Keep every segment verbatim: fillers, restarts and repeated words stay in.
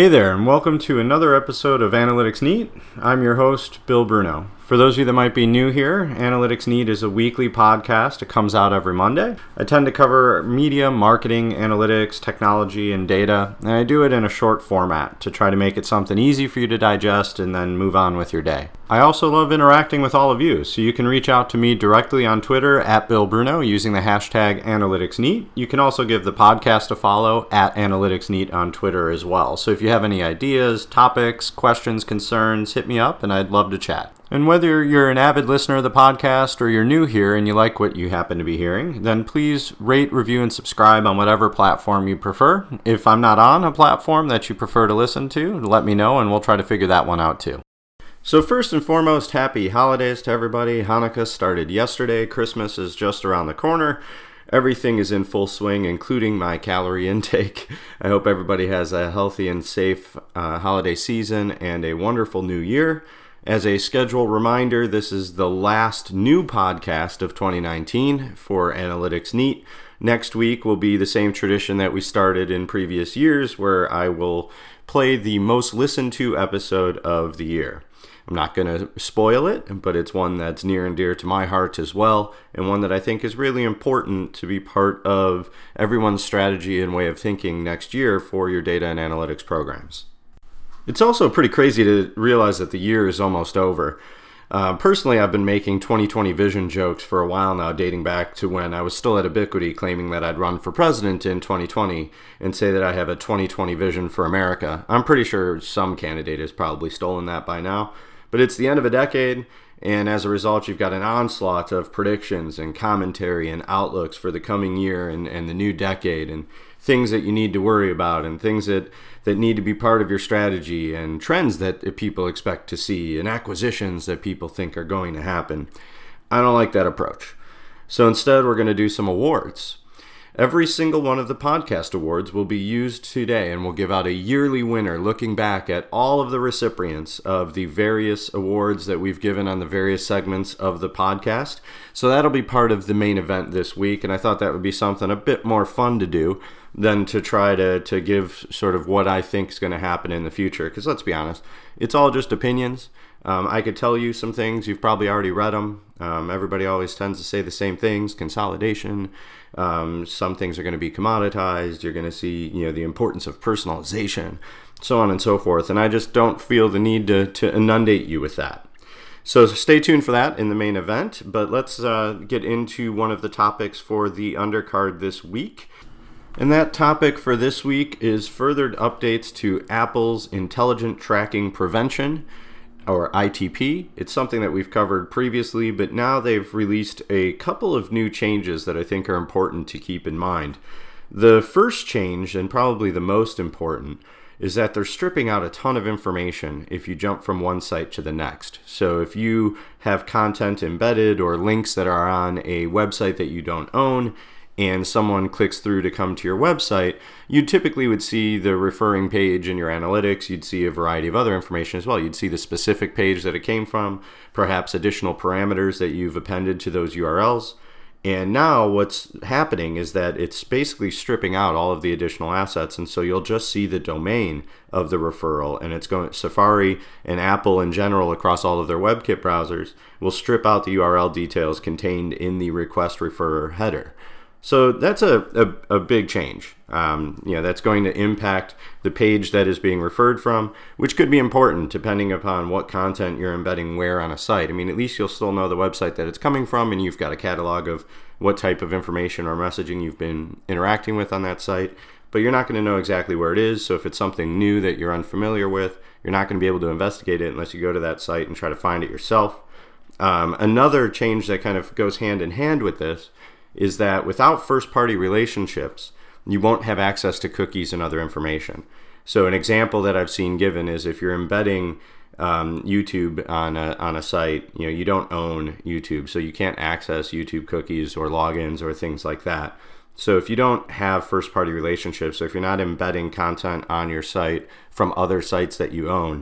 Hey there, and welcome to another episode of Analytics Neat. I'm your host, Bill Bruno. For those of you that might be new here, Analytics Neat is a weekly podcast. It comes out every Monday. I tend to cover media, marketing, analytics, technology, and data, and I do it in a short format to try to make it something easy for you to digest and then move on with your day. I also love interacting with all of you, so you can reach out to me directly on Twitter at Bill Bruno using the hashtag AnalyticsNeat. You can also give the podcast a follow at AnalyticsNeat on Twitter as well. So if you have any ideas, topics, questions, concerns, hit me up and I'd love to chat. And whether you're an avid listener of the podcast or you're new here and you like what you happen to be hearing, then please rate, review, and subscribe on whatever platform you prefer. If I'm not on a platform that you prefer to listen to, let me know and we'll try to figure that one out too. So first and foremost, happy holidays to everybody. Hanukkah started yesterday. Christmas is just around the corner. Everything is in full swing, including my calorie intake. I hope everybody has a healthy and safe uh, holiday season and a wonderful new year. As a schedule reminder, this is the last new podcast of twenty nineteen for Analytics Neat. Next week will be the same tradition that we started in previous years, where I will play the most listened to episode of the year. I'm not going to spoil it, but it's one that's near and dear to my heart as well, and one that I think is really important to be part of everyone's strategy and way of thinking next year for your data and analytics programs. It's also pretty crazy to realize that the year is almost over. Uh, personally, I've been making twenty twenty vision jokes for a while now, dating back to when I was still at Ubiquity, claiming that I'd run for president in twenty twenty and say that I have a twenty twenty vision for America. I'm pretty sure some candidate has probably stolen that by now. But it's the end of a decade, and as a result, you've got an onslaught of predictions and commentary and outlooks for the coming year and, and the new decade, and things that you need to worry about, and things that, that need to be part of your strategy, and trends that people expect to see, and acquisitions that people think are going to happen. I don't like that approach. So instead, we're going to do some awards. Every single one of the podcast awards will be used today, and we'll give out a yearly winner looking back at all of the recipients of the various awards that we've given on the various segments of the podcast. So that'll be part of the main event this week, and I thought that would be something a bit more fun to do than to try to, to give sort of what I think is going to happen in the future. Because let's be honest, it's all just opinions. Um, I could tell you some things, you've probably already read them. Um, everybody always tends to say the same things, consolidation. Um, some things are going to be commoditized. You're going to see, you know, the importance of personalization, so on and so forth. And I just don't feel the need to, to inundate you with that. So stay tuned for that in the main event. But let's uh, get into one of the topics for the undercard this week. And that topic for this week is further updates to Apple's Intelligent Tracking Prevention, or I T P. It's something that we've covered previously, but now they've released a couple of new changes that I think are important to keep in mind. The first change, and probably the most important, is that they're stripping out a ton of information if you jump from one site to the next. So if you have content embedded or links that are on a website that you don't own, and someone clicks through to come to your website, you typically would see the referring page in your analytics. You'd see a variety of other information as well. You'd see the specific page that it came from, perhaps additional parameters that you've appended to those U R Ls. And now what's happening is that it's basically stripping out all of the additional assets, and so you'll just see the domain of the referral, and it's going Safari and Apple in general across all of their WebKit browsers will strip out the U R L details contained in the request referrer header. So that's a, a, a big change. Um, you know, that's going to impact the page that is being referred from, which could be important depending upon what content you're embedding where on a site. I mean, at least you'll still know the website that it's coming from, and you've got a catalog of what type of information or messaging you've been interacting with on that site, but you're not going to know exactly where it is. So if it's something new that you're unfamiliar with, you're not going to be able to investigate it unless you go to that site and try to find it yourself. Um, another change that kind of goes hand in hand with this is that without first-party relationships, you won't have access to cookies and other information. So an example that I've seen given is if you're embedding um, YouTube on a, on a site, you know, you don't own YouTube, so you can't access YouTube cookies or logins or things like that. So if you don't have first-party relationships, so if you're not embedding content on your site from other sites that you own,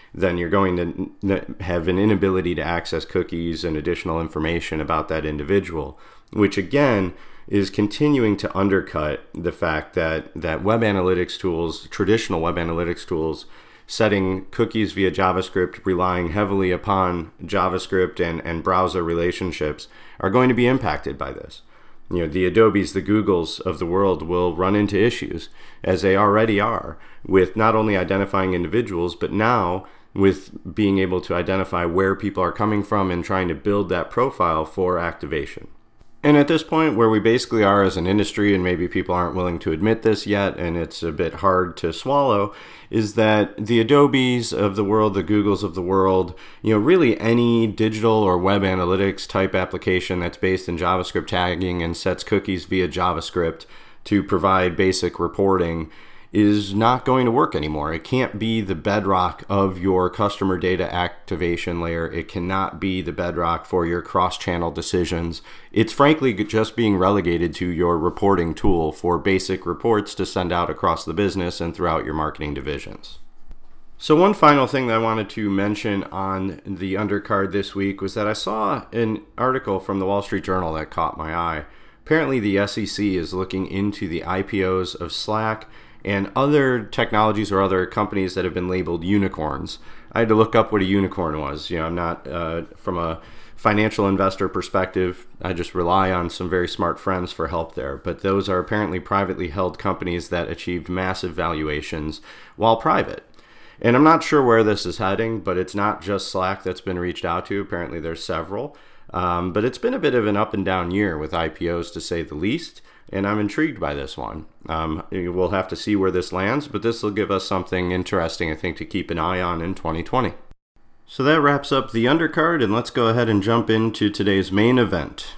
then you're going to n- have an inability to access cookies and additional information about that individual, which again is continuing to undercut the fact that, that web analytics tools, traditional web analytics tools, setting cookies via JavaScript, relying heavily upon JavaScript and, and browser relationships, are going to be impacted by this. You know, the Adobes, the Googles of the world will run into issues, as they already are, with not only identifying individuals, but now with being able to identify where people are coming from and trying to build that profile for activation. And at this point, where we basically are as an industry, and maybe people aren't willing to admit this yet, and it's a bit hard to swallow, is that the Adobes of the world, the Googles of the world, you know, really any digital or web analytics type application that's based in JavaScript tagging and sets cookies via JavaScript to provide basic reporting is not going to work anymore. It can't be the bedrock of your customer data activation layer. It cannot be the bedrock for your cross-channel decisions. It's frankly just being relegated to your reporting tool for basic reports to send out across the business and throughout your marketing divisions. So one final thing that I wanted to mention on the undercard this week was that I saw an article from the Wall Street Journal that caught my eye. Apparently the S E C is looking into the I P Os of Slack and other technologies or other companies that have been labeled unicorns. I had to look up what a unicorn was. You know, I'm not uh, from a financial investor perspective. I just rely on some very smart friends for help there. But those are apparently privately held companies that achieved massive valuations while private. And I'm not sure where this is heading, but it's not just Slack that's been reached out to. Apparently there's several. Um, but it's been a bit of an up and down year with I P Os, to say the least. And I'm intrigued by this one. Um, we'll have to see where this lands, but this will give us something interesting, I think, to keep an eye on in twenty twenty. So that wraps up the undercard, and let's go ahead and jump into today's main event.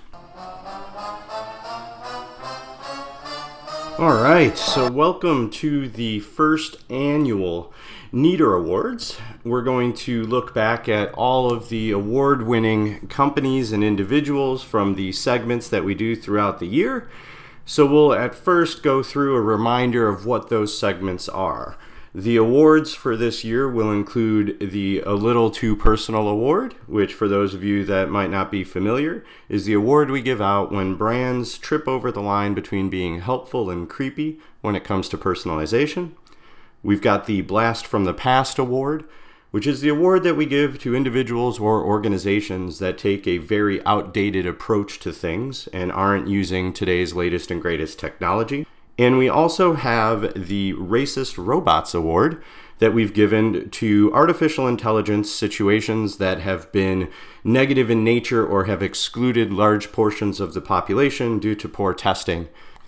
All right, so welcome to the first annual Neater Awards. We're going to look back at all of the award-winning companies and individuals from the segments that we do throughout the year. So we'll at first go through a reminder of what those segments are. The awards for this year will include the A Little Too Personal Award, which for those of you that might not be familiar, is the award we give out when brands trip over the line between being helpful and creepy when it comes to personalization. We've got the Blast from the Past Award, which is the award that we give to individuals or organizations that take a very outdated approach to things and aren't using today's latest and greatest technology. And we also have the Racist Robots Award that we've given to artificial intelligence situations that have been negative in nature or have excluded large portions of the population due to poor testing.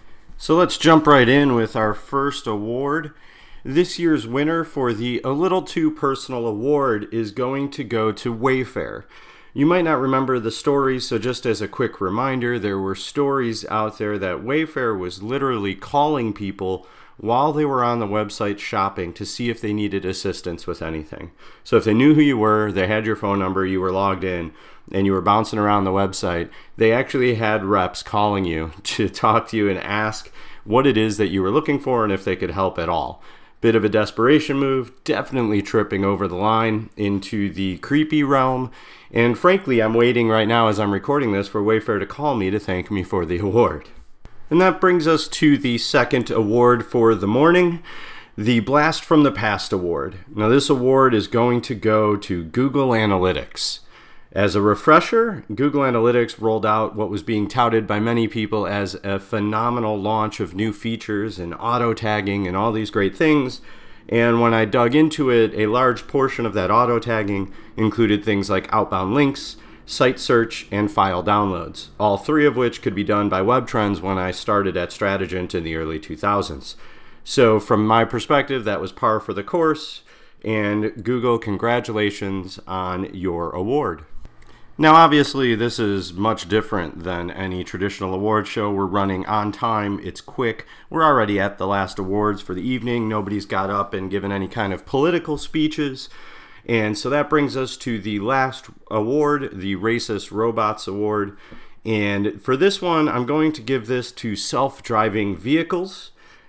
So let's jump right in with our first award. This year's winner for the A Little Too Personal Award is going to go to Wayfair. You might not remember the stories, so just as a quick reminder, there were stories out there that Wayfair was literally calling people while they were on the website shopping to see if they needed assistance with anything. So if they knew who you were, they had your phone number, you were logged in, and you were bouncing around the website, they actually had reps calling you to talk to you and ask what it is that you were looking for and if they could help at all. Bit of a desperation move, definitely tripping over the line into the creepy realm. And frankly, I'm waiting right now as I'm recording this for Wayfair to call me to thank me for the award. And that brings us to the second award for the morning, the Blast from the Past Award. Now this award is going to go to Google Analytics. As a refresher, Google Analytics rolled out what was being touted by many people as a phenomenal launch of new features and auto tagging and all these great things. And when I dug into it, a large portion of that auto tagging included things like outbound links, site search, and file downloads, all three of which could be done by WebTrends when I started at Strategent in the early two thousands. So from my perspective, that was par for the course, and Google, congratulations on your award. Now, obviously, this is much different than any traditional award show. We're running on time. It's quick. We're already at the last awards for the evening. Nobody's got up and given any kind of political speeches. And so that brings us to the last award, the Racist Robots Award. And for this one, I'm going to give this to self-driving vehicles.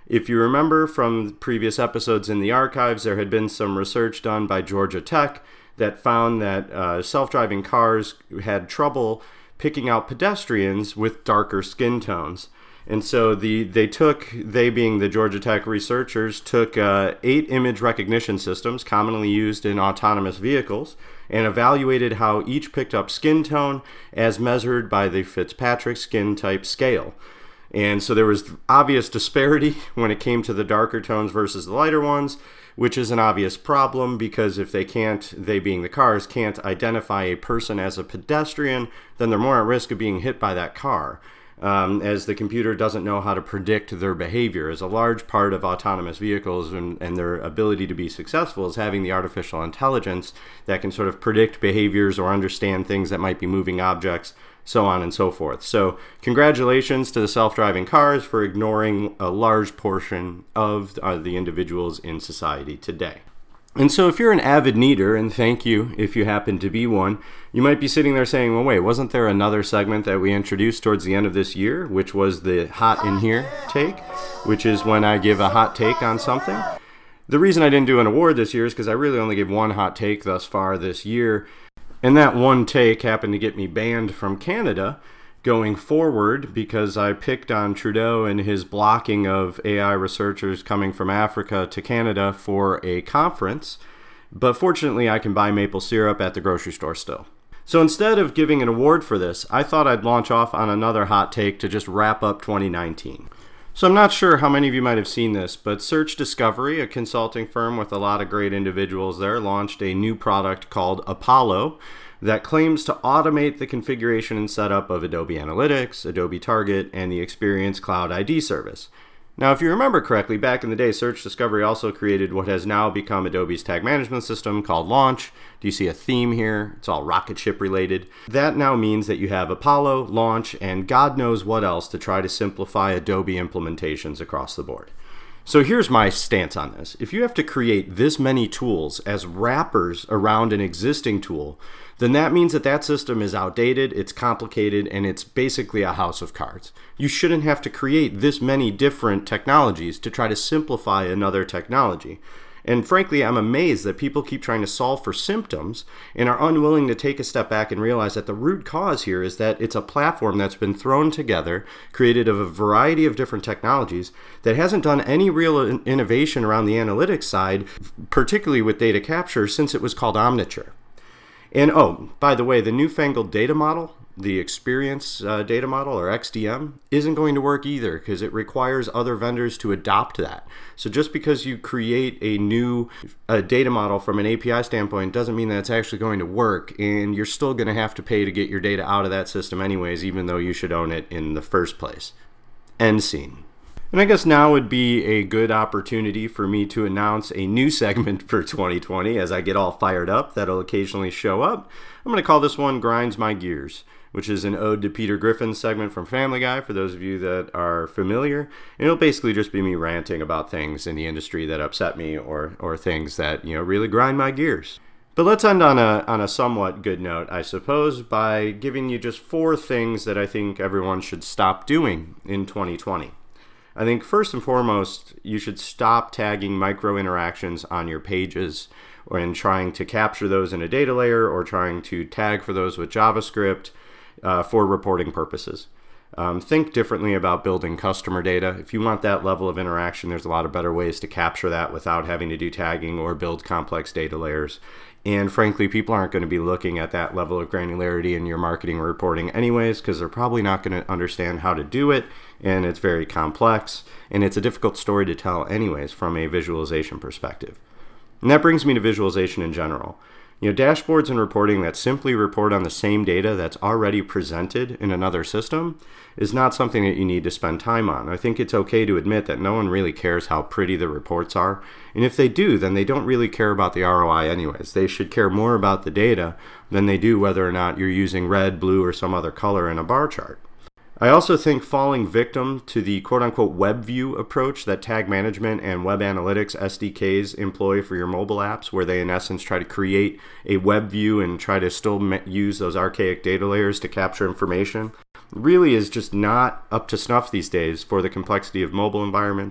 If you remember from previous episodes in the archives, there had been some research done by Georgia Tech that found that uh, self-driving cars had trouble picking out pedestrians with darker skin tones. And so the they took, they being the Georgia Tech researchers, took uh, eight image recognition systems commonly used in autonomous vehicles and evaluated how each picked up skin tone as measured by the Fitzpatrick skin type scale. And so there was obvious disparity when it came to the darker tones versus the lighter ones, which is an obvious problem because if they can't, they being the cars, can't identify a person as a pedestrian, then they're more at risk of being hit by that car. Um, as the computer doesn't know how to predict their behavior. As a large part of autonomous vehicles and, and their ability to be successful is having the artificial intelligence that can sort of predict behaviors or understand things that might be moving objects, so on and so forth. So congratulations to the self-driving cars for ignoring a large portion of uh, the individuals in society today. And so if you're an avid neater, and thank you if you happen to be one, you might be sitting there saying, well, wait, wasn't there another segment that we introduced towards the end of this year, which was the hot in here take, which is when I give a hot take on something? The reason I didn't do an award this year is because I really only gave one hot take thus far this year. And that one take happened to get me banned from Canada going forward because I picked on Trudeau and his blocking of A I researchers coming from Africa to Canada for a conference. But fortunately, I can buy maple syrup at the grocery store still. So instead of giving an award for this, I thought I'd launch off on another hot take to just wrap up twenty nineteen. So I'm not sure how many of you might have seen this, but Search Discovery, a consulting firm with a lot of great individuals there, launched a new product called Apollo that claims to automate the configuration and setup of Adobe Analytics, Adobe Target, and the Experience Cloud I D service. Now, if you remember correctly, back in the day, Search Discovery also created what has now become Adobe's tag management system called Launch. Do you see a theme here? It's all rocket ship related. That now means that you have Apollo, Launch, and God knows what else to try to simplify Adobe implementations across the board. So here's my stance on this. If you have to create this many tools as wrappers around an existing tool, then that means that that system is outdated, it's complicated, and it's basically a house of cards. You shouldn't have to create this many different technologies to try to simplify another technology. And frankly, I'm amazed that people keep trying to solve for symptoms and are unwilling to take a step back and realize that the root cause here is that it's a platform that's been thrown together, created of a variety of different technologies, that hasn't done any real innovation around the analytics side, particularly with data capture, since it was called Omniture. And oh, by the way, the newfangled data model, the Experience uh, data model, or X D M, isn't going to work either because it requires other vendors to adopt that. So just because you create a new uh, data model from an A P I standpoint doesn't mean that it's actually going to work, and you're still going to have to pay to get your data out of that system anyways, even though you should own it in the first place. End scene. And I guess now would be a good opportunity for me to announce a new segment for twenty twenty as I get all fired up. That'll occasionally show up. I'm going to call this one Grinds My Gears, which is an ode to Peter Griffin's segment from Family Guy, for those of you that are familiar. And it'll basically just be me ranting about things in the industry that upset me or or things that, you know, really grind my gears. But let's end on a on a somewhat good note, I suppose, by giving you just four things that I think everyone should stop doing in twenty twenty. I think first and foremost, you should stop tagging micro interactions on your pages and trying to capture those in a data layer or trying to tag for those with JavaScript uh, for reporting purposes. Um, think differently about building customer data. If you want that level of interaction, there's a lot of better ways to capture that without having to do tagging or build complex data layers. And frankly, people aren't going to be looking at that level of granularity in your marketing or reporting anyways, because they're probably not going to understand how to do it, and it's very complex, and it's a difficult story to tell anyways from a visualization perspective. And that brings me to visualization in general. You know, dashboards and reporting that simply report on the same data that's already presented in another system is not something that you need to spend time on. I think it's okay to admit that no one really cares how pretty the reports are. And if they do, then they don't really care about the R O I anyways. They should care more about the data than they do whether or not you're using red, blue, or some other color in a bar chart. I also think falling victim to the quote-unquote web view approach that tag management and web analytics S D Ks employ for your mobile apps, where they in essence try to create a web view and try to still use those archaic data layers to capture information, really is just not up to snuff these days for the complexity of mobile environments.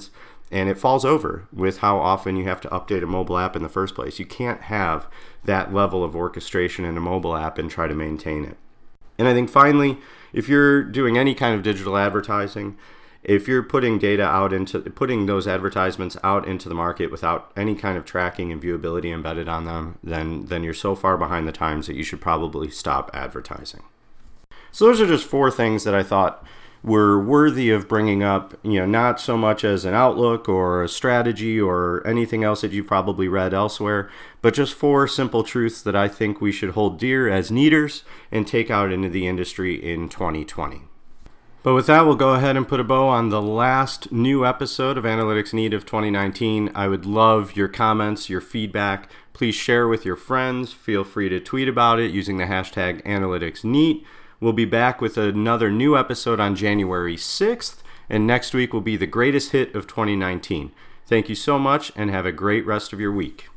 And it falls over with how often you have to update a mobile app in the first place. You can't have that level of orchestration in a mobile app and try to maintain it. And I think finally, if you're doing any kind of digital advertising, if you're putting data out into, putting those advertisements out into the market without any kind of tracking and viewability embedded on them, then, then you're so far behind the times that you should probably stop advertising. So those are just four things that I thought were worthy of bringing up, you know, not so much as an outlook or a strategy or anything else that you've probably read elsewhere, but just four simple truths that I think we should hold dear as Neaters and take out into the industry in twenty twenty. But with that, we'll go ahead and put a bow on the last new episode of Analytics Neat of twenty nineteen. I would love your comments, your feedback. Please share with your friends. Feel free to tweet about it using the hashtag AnalyticsNeat. We'll be back with another new episode on January sixth, and next week will be the greatest hit of twenty nineteen. Thank you so much, and have a great rest of your week.